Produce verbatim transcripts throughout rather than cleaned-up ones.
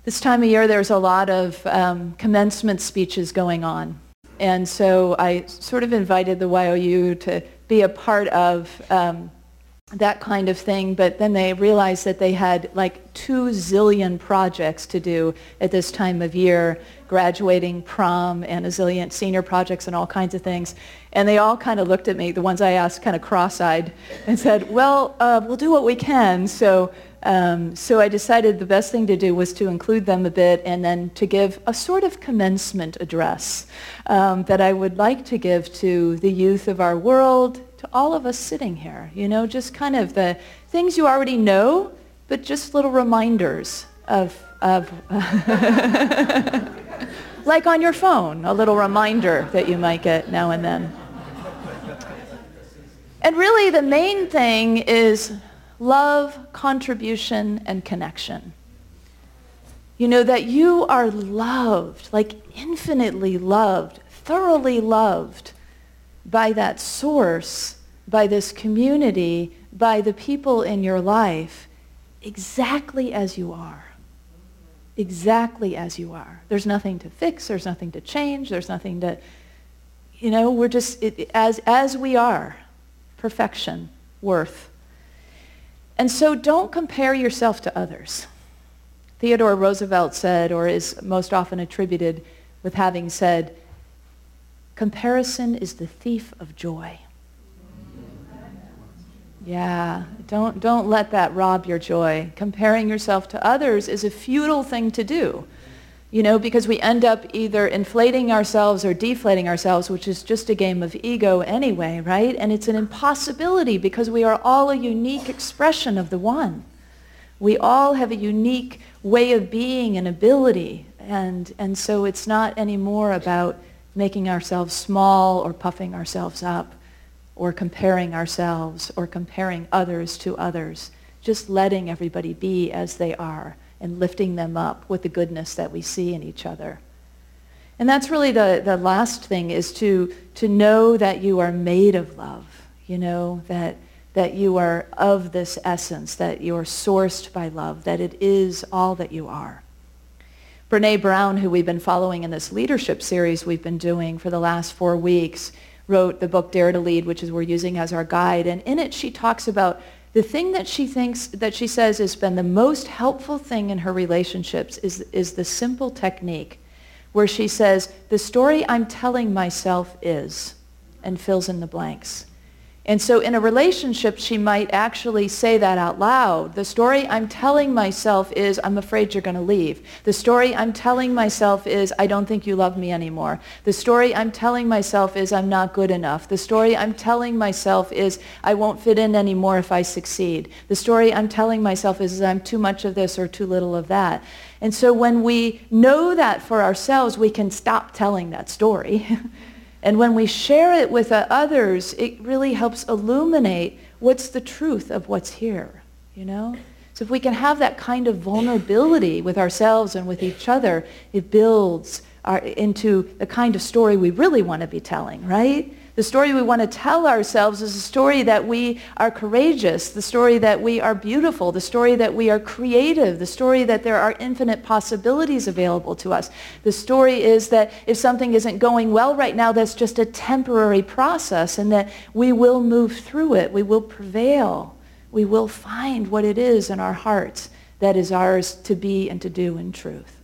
This time of year, there's a lot of um, commencement speeches going on. And so I sort of invited the Y O U to be a part of um, that kind of thing, but then they realized that they had like two zillion projects to do at this time of year, graduating, prom, and a zillion senior projects and all kinds of things. And they all kind of looked at me, the ones I asked kind of cross-eyed, and said, well, uh, we'll do what we can. So Um, so I decided the best thing to do was to include them a bit and then to give a sort of commencement address um, that I would like to give to the youth of our world, to all of us sitting here. You know, just kind of the things you already know, but just little reminders of, of like on your phone, a little reminder that you might get now and then. And really the main thing is love, contribution, and connection. You know, that you are loved, like infinitely loved, thoroughly loved by that source, by this community, by the people in your life, exactly as you are. Exactly as you are. There's nothing to fix, there's nothing to change, there's nothing to, you know, we're just, it, as, as we are, perfection, worth. And so don't compare yourself to others. Theodore Roosevelt said, or is most often attributed with having said, comparison is the thief of joy. Yeah, don't, don't let that rob your joy. Comparing yourself to others is a futile thing to do. You know, because we end up either inflating ourselves or deflating ourselves, which is just a game of ego anyway, right? And it's an impossibility because we are all a unique expression of the one. We all have a unique way of being and ability. And, and so it's not anymore about making ourselves small or puffing ourselves up or comparing ourselves or comparing others to others. Just letting everybody be as they are, and lifting them up with the goodness that we see in each other. And that's really the, the last thing, is to, to know that you are made of love, you know, that, that you are of this essence, that you are sourced by love, that it is all that you are. Brene Brown, who we've been following in this leadership series we've been doing for the last four weeks, wrote the book Dare to Lead, which is we're using as our guide. And in it she talks about the thing that she thinks, that she says has been the most helpful thing in her relationships is, is the simple technique where she says, the story I'm telling myself is, and fills in the blanks. And so in a relationship, she might actually say that out loud. The story I'm telling myself is, I'm afraid you're going to leave. The story I'm telling myself is, I don't think you love me anymore. The story I'm telling myself is, I'm not good enough. The story I'm telling myself is, I won't fit in anymore if I succeed. The story I'm telling myself is, I'm too much of this or too little of that. And so when we know that for ourselves, we can stop telling that story. And when we share it with others, it really helps illuminate what's the truth of what's here, you know? So if we can have that kind of vulnerability with ourselves and with each other, it builds our, into the kind of story we really want to be telling, right? The story we want to tell ourselves is a story that we are courageous, the story that we are beautiful, the story that we are creative, the story that there are infinite possibilities available to us. The story is that if something isn't going well right now, that's just a temporary process and that we will move through it, we will prevail, we will find what it is in our hearts that is ours to be and to do in truth.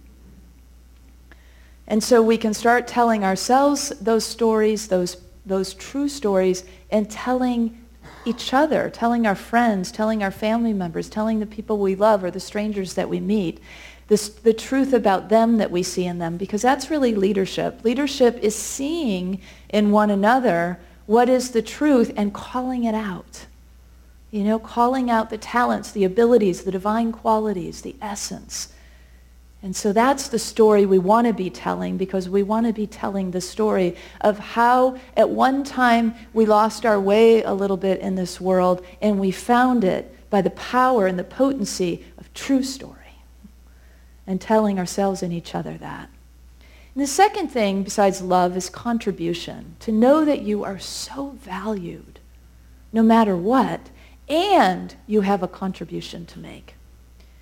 And so we can start telling ourselves those stories, those those true stories, and telling each other, telling our friends, telling our family members, telling the people we love or the strangers that we meet, this, the truth about them that we see in them, because that's really leadership. Leadership is seeing in one another what is the truth and calling it out. You know, calling out the talents, the abilities, the divine qualities, the essence. And so that's the story we want to be telling, because we want to be telling the story of how at one time we lost our way a little bit in this world and we found it by the power and the potency of true story, and telling ourselves and each other that. And the second thing besides love is contribution, to know that you are so valued no matter what, and you have a contribution to make.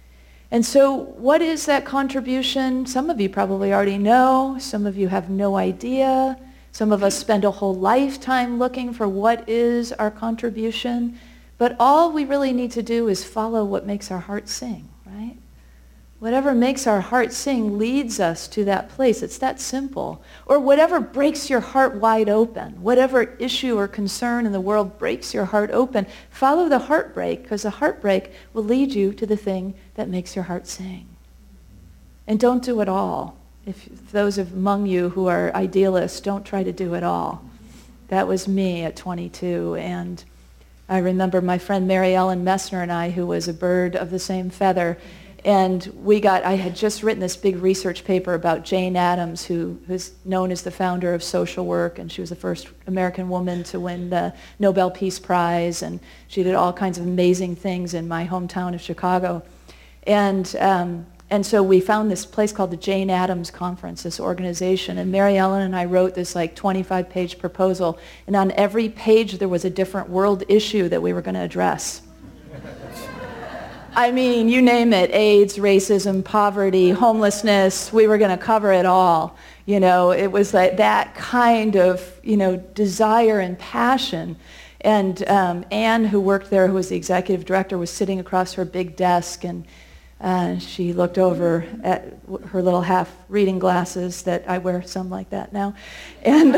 And so what is that contribution? Some of you probably already know. Some of you have no idea. Some of us spend a whole lifetime looking for what is our contribution. But all we really need to do is follow what makes our heart sing, right? Whatever makes our heart sing leads us to that place. It's that simple. Or whatever breaks your heart wide open, whatever issue or concern in the world breaks your heart open, follow the heartbreak, because the heartbreak will lead you to the thing that makes your heart sing. And don't do it all. If those among you who are idealists, don't try to do it all. That was me at twenty-two, and I remember my friend Mary Ellen Messner and I, who was a bird of the same feather, and we got, I had just written this big research paper about Jane Addams, who is known as the founder of social work, and she was the first American woman to win the Nobel Peace Prize, and she did all kinds of amazing things in my hometown of Chicago. And um, and so we found this place called the Jane Addams Conference, this organization, and Mary Ellen and I wrote this like twenty-five page proposal, and on every page there was a different world issue that we were going to address. I mean, you name it, AIDS, racism, poverty, homelessness, we were going to cover it all. You know, it was like that kind of, you know, desire and passion. And um, Anne, who worked there, who was the executive director, was sitting across her big desk, and uh, she looked over at her little half reading glasses that I wear some like that now. And,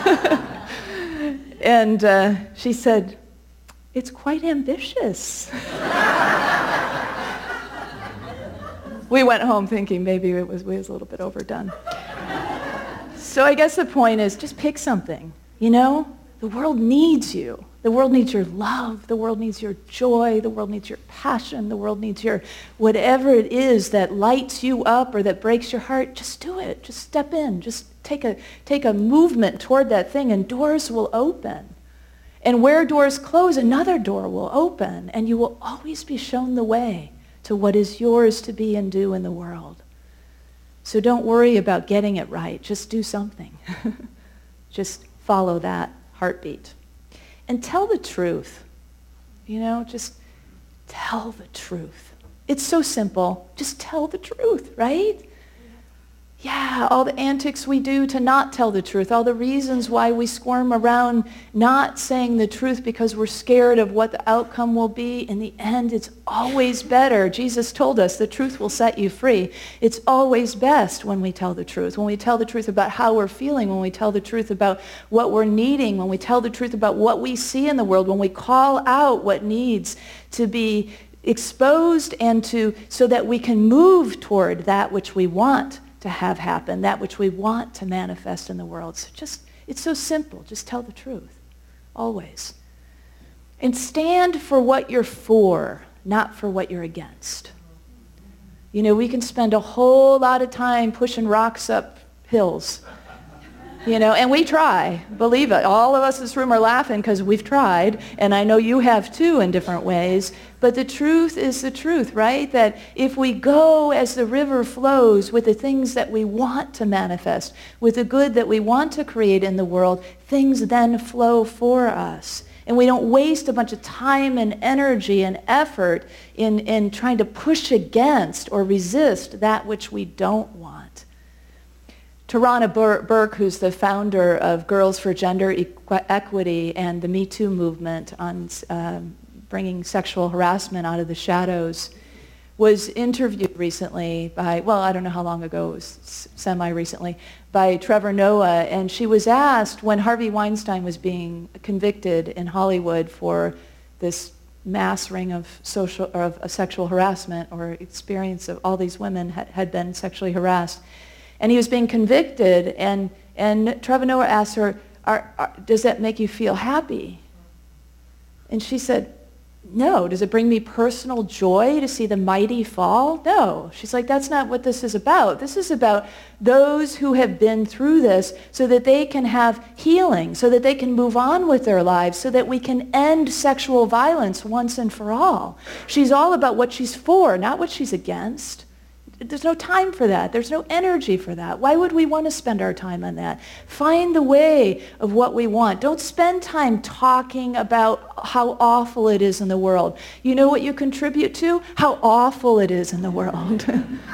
and uh, she said, "It's quite ambitious." We went home thinking maybe it was, it was a little bit overdone. So I guess the point is just pick something, you know? The world needs you. The world needs your love. The world needs your joy. The world needs your passion. The world needs your whatever it is that lights you up or that breaks your heart. Just do it. Just step in. Just take a, take a movement toward that thing, and doors will open. And where doors close, another door will open, and you will always be shown the way to what is yours to be and do in the world. So don't worry about getting it right. Just do something. Just follow that heartbeat. And tell the truth. You know, just tell the truth. It's so simple. Just tell the truth, right? Yeah, all the antics we do to not tell the truth, all the reasons why we squirm around not saying the truth because we're scared of what the outcome will be. In the end, it's always better. Jesus told us the truth will set you free. It's always best when we tell the truth, when we tell the truth about how we're feeling, when we tell the truth about what we're needing, when we tell the truth about what we see in the world, when we call out what needs to be exposed and to so that we can move toward that which we want to have happen, that which we want to manifest in the world. So just, it's so simple. Just tell the truth, always. And stand for what you're for, not for what you're against. You know, we can spend a whole lot of time pushing rocks up hills, you know, and we try, believe it. All of us in this room are laughing because we've tried, and I know you have too in different ways. But the truth is the truth, right? That if we go as the river flows with the things that we want to manifest, with the good that we want to create in the world, things then flow for us. And we don't waste a bunch of time and energy and effort in, in trying to push against or resist that which we don't want. Tarana Burke, who's the founder of Girls for Gender Equ- Equity and the Me Too movement on um, bringing sexual harassment out of the shadows, was interviewed recently by, well, I don't know how long ago, it was semi-recently, by Trevor Noah, and she was asked when Harvey Weinstein was being convicted in Hollywood for this mass ring of social or of sexual harassment or experience of all these women had, had been sexually harassed. And he was being convicted, and, and Trevor Noah asked her, are, are, does that make you feel happy? And she said, no. Does it bring me personal joy to see the mighty fall? No. She's like, that's not what this is about. This is about those who have been through this so that they can have healing, so that they can move on with their lives, so that we can end sexual violence once and for all. She's all about what she's for, not what she's against. there's no time for that. There's no energy for that. Why would we want to spend our time on that? Find the way of what we want. Don't spend time talking about how awful it is in the world. You know what you contribute to? How awful it is in the world.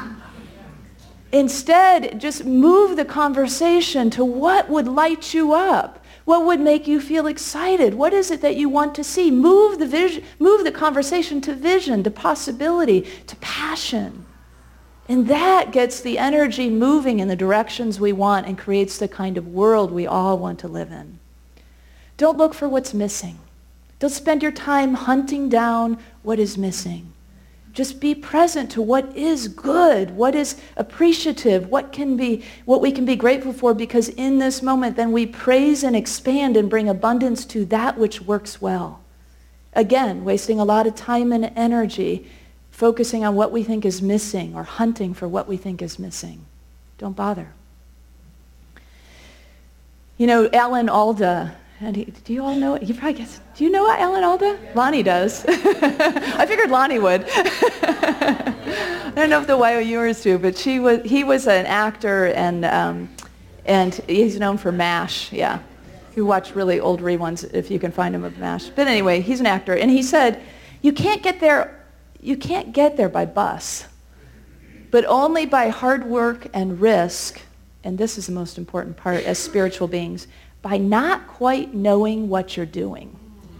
Instead, just move the conversation to what would light you up. What would make you feel excited? What is it that you want to see? Move the vision, move the conversation to vision, to possibility, to passion. And that gets the energy moving in the directions we want and creates the kind of world we all want to live in. Don't look for what's missing. Don't spend your time hunting down what is missing. Just be present to what is good, what is appreciative, what can be, what we can be grateful for, because in this moment then we praise and expand and bring abundance to that which works well. Again, wasting a lot of time and energy focusing on what we think is missing or hunting for what we think is missing. Don't bother. You know, Alan Alda, and he, do you all know it? You probably guess. Do you know Alan Alda? Yeah. Lonnie does. I figured Lonnie would. I don't know if the YOUers do, but she was. He was an actor, and um, and he's known for MASH. Yeah, you watch really old reruns if you can find him of MASH. But anyway, he's an actor, and he said, "You can't get there. You can't get there by bus, but only by hard work and risk." And this is the most important part as spiritual beings. By not quite knowing what you're doing.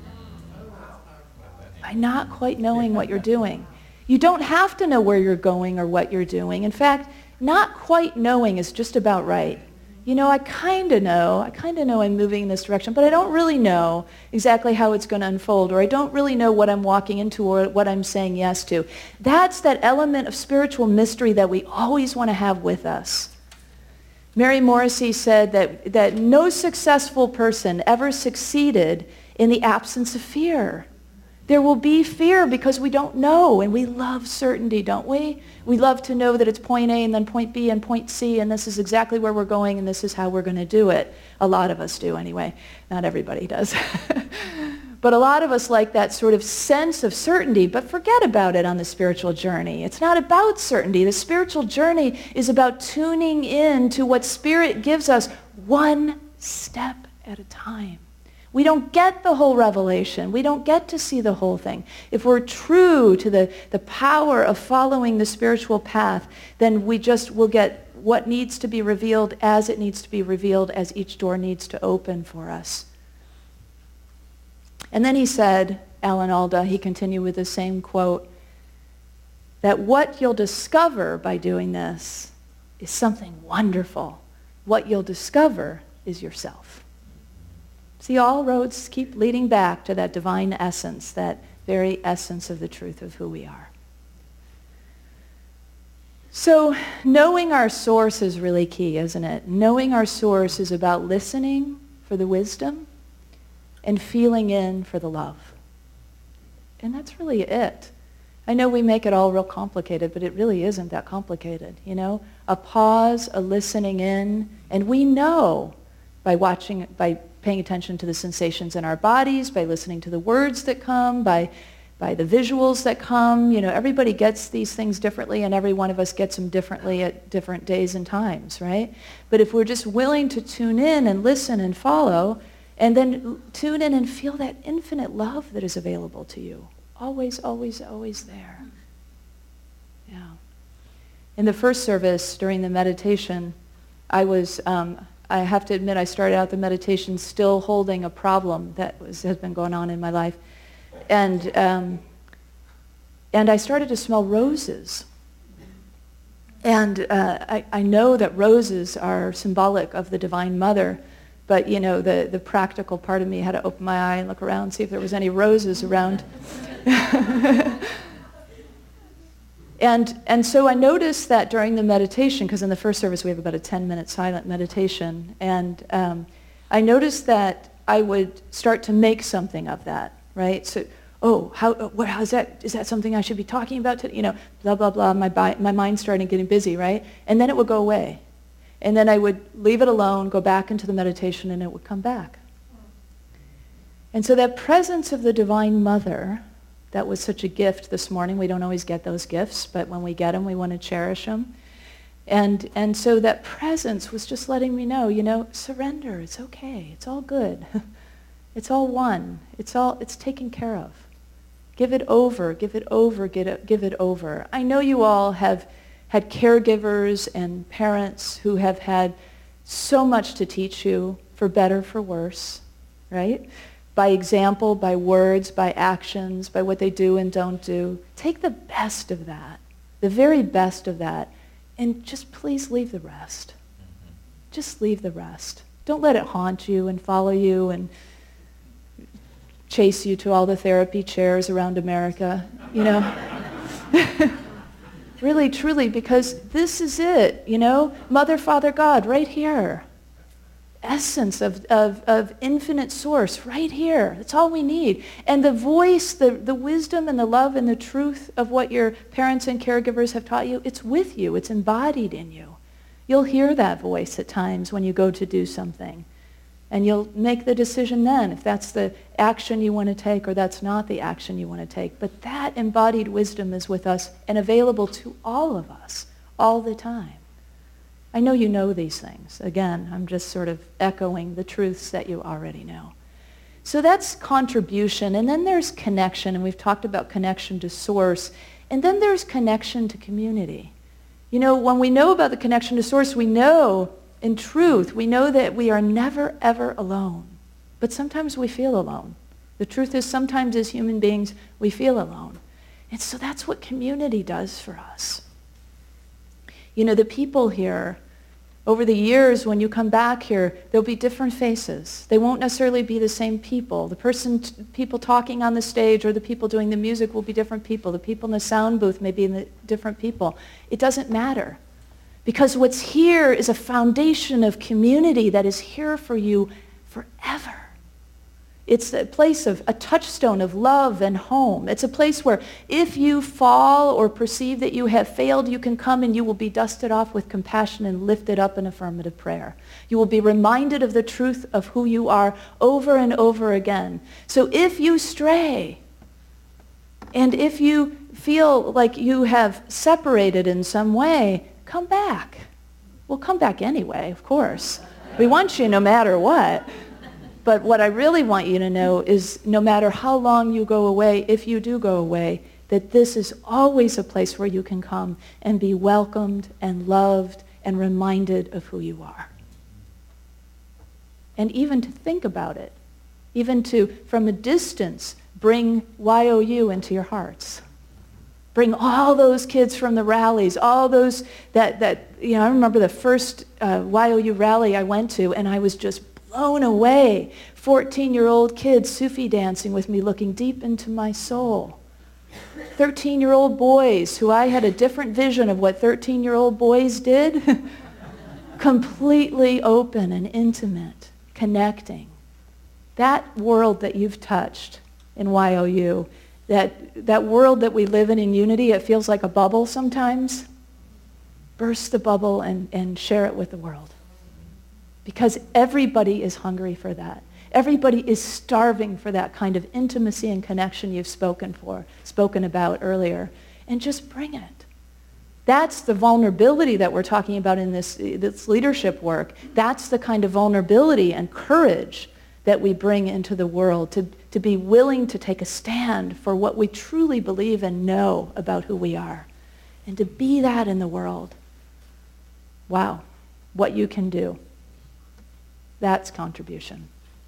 By not quite knowing what you're doing. You don't have to know where you're going or what you're doing. In fact, not quite knowing is just about right. You know, I kind of know, I kind of know I'm moving in this direction, but I don't really know exactly how it's going to unfold, or I don't really know what I'm walking into or what I'm saying yes to. That's that element of spiritual mystery that we always want to have with us. Mary Morrissey said that, that no successful person ever succeeded in the absence of fear. There will be fear because we don't know, and we love certainty, don't we? We love to know that it's point A and then point B and point C, and this is exactly where we're going, and this is how we're going to do it. A lot of us do anyway. Not everybody does. But a lot of us like that sort of sense of certainty, but forget about it on the spiritual journey. It's not about certainty. The spiritual journey is about tuning in to what Spirit gives us one step at a time. We don't get the whole revelation. We don't get to see the whole thing. If we're true to the, the power of following the spiritual path, then we just will get what needs to be revealed as it needs to be revealed, as each door needs to open for us. And then he said, Alan Alda, he continued with the same quote, that what you'll discover by doing this is something wonderful. What you'll discover is yourself. See, all roads keep leading back to that divine essence, that very essence of the truth of who we are. So knowing our source is really key, isn't it? Knowing our source is about listening for the wisdom and feeling in for the love. And that's really it. I know we make it all real complicated, but it really isn't that complicated, you know? A pause, a listening in, and we know by watching, by paying attention to the sensations in our bodies, by listening to the words that come, by, by the visuals that come. You know, everybody gets these things differently, and every one of us gets them differently at different days and times, right? But if we're just willing to tune in and listen and follow, and then tune in and feel that infinite love that is available to you. Always, always, always there. Yeah. In the first service, during the meditation, I was, um, I have to admit, I started out the meditation still holding a problem that was, has been going on in my life. And, um, and I started to smell roses. And uh, I, I know that roses are symbolic of the Divine Mother. But, you know, the, the practical part of me had to open my eye and look around, see if there was any roses around. and, and so I noticed that during the meditation, because in the first service we have about a ten-minute silent meditation, and um, I noticed that I would start to make something of that, right? So, oh, how, what, how's that, is that something I should be talking about today? You know, blah, blah, blah, my, my mind started getting busy, right? And then it would go away. And then I would leave it alone, go back into the meditation, and it would come back. And so that presence of the Divine Mother That was such a gift this morning. We don't always get those gifts, but when we get them, we want to cherish them. And, and so that presence was just letting me know, you know, surrender. It's okay. It's all good. It's all one. It's all, it's taken care of. Give it over, give it over, give it, give it over. I know you all have had caregivers and parents who have had so much to teach you, for better, for worse, right? By example, by words, by actions, by what they do and don't do. Take the best of that, the very best of that, and just please leave the rest. Just leave the rest. Don't let it haunt you and follow you and chase you to all the therapy chairs around America, you know. Really, truly, because this is it, you know. Mother, Father, God, right here. Essence of, of, of infinite source, right here. That's all we need. And the voice, the, the wisdom and the love and the truth of what your parents and caregivers have taught you, it's with you. It's embodied in you. You'll hear that voice at times when you go to do something. And you'll make the decision then if that's the action you want to take or that's not the action you want to take. But that embodied wisdom is with us and available to all of us all the time. I know you know these things. Again, I'm just sort of echoing the truths that you already know. So that's contribution. And then there's connection. And we've talked about connection to source. And then there's connection to community. You know, when we know about the connection to source, we know in truth, we know that we are never, ever alone. But sometimes we feel alone. The truth is sometimes as human beings, we feel alone. And so that's what community does for us. You know, the people here, over the years when you come back here, there'll be different faces. They won't necessarily be the same people. The person, t- people talking on the stage or the people doing the music will be different people. The people in the sound booth may be the different people. It doesn't matter. Because what's here is a foundation of community that is here for you forever. It's a place of, a touchstone of love and home. It's a place where if you fall or perceive that you have failed, you can come and you will be dusted off with compassion and lifted up in affirmative prayer. You will be reminded of the truth of who you are over and over again. So if you stray, and if you feel like you have separated in some way, come back. Well, come back anyway, of course. We want you no matter what. But what I really want you to know is no matter how long you go away, if you do go away, that this is always a place where you can come and be welcomed and loved and reminded of who you are. And even to think about it, even to, from a distance, bring Y O U into your hearts. Bring all those kids from the rallies, all those that, that you know, I remember the first uh, Y O U rally I went to, and I was just blown away. fourteen-year-old kids Sufi dancing with me, looking deep into my soul. thirteen-year-old boys who I had a different vision of what thirteen-year-old boys did. Completely open and intimate, connecting. That world that you've touched in Y O U, That, that world that we live in in unity, it feels like a bubble sometimes. Burst the bubble and, and share it with the world. Because everybody is hungry for that. Everybody is starving for that kind of intimacy and connection you've spoken for, spoken about earlier. And just bring it. That's the vulnerability that we're talking about in this, this leadership work. That's the kind of vulnerability and courage that we bring into the world, to, to be willing to take a stand for what we truly believe and know about who we are. And to be that in the world. Wow, what you can do. That's contribution.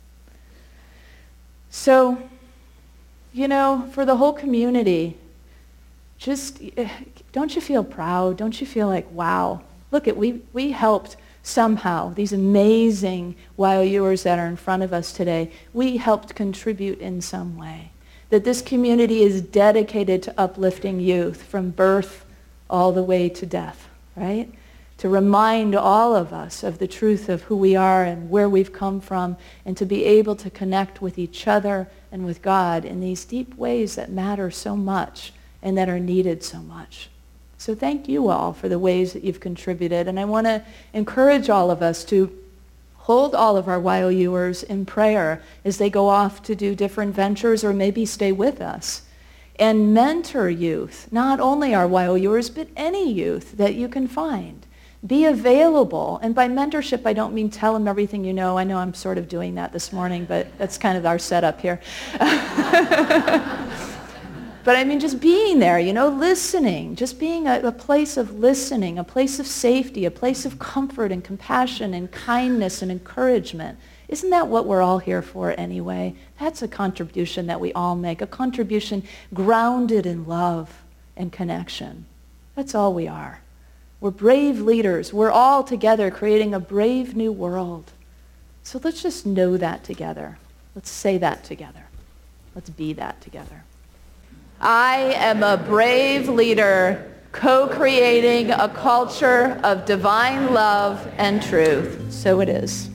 So, you know, for the whole community, just, don't you feel proud? Don't you feel like, wow, look, at we, we helped somehow, these amazing Y O Uers that are in front of us today, we helped contribute in some way. That this community is dedicated to uplifting youth from birth all the way to death, right? To remind all of us of the truth of who we are and where we've come from, and to be able to connect with each other and with God in these deep ways that matter so much and that are needed so much. So thank you all for the ways that you've contributed. And I want to encourage all of us to hold all of our Y O Uers in prayer as they go off to do different ventures or maybe stay with us. and mentor youth, not only our Y O Uers, but any youth that you can find. Be available. And by mentorship, I don't mean tell them everything you know. I know I'm sort of doing that this morning, but that's kind of our setup here. But I mean just being there, you know, listening, just being a, a place of listening, a place of safety, a place of comfort and compassion and kindness and encouragement. Isn't that what we're all here for anyway? That's a contribution that we all make, a contribution grounded in love and connection. That's all we are. We're brave leaders. We're all together creating a brave new world. So let's just know that together. Let's say that together. Let's be that together. I am a brave leader co-creating a culture of divine love and truth. So it is.